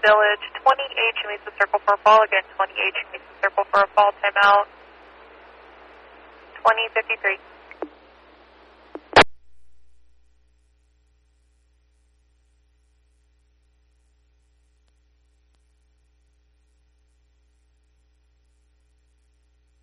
Village, 20H meets the circle for a fall. Again, 20H meets the circle for a fall. Timeout. 20:53.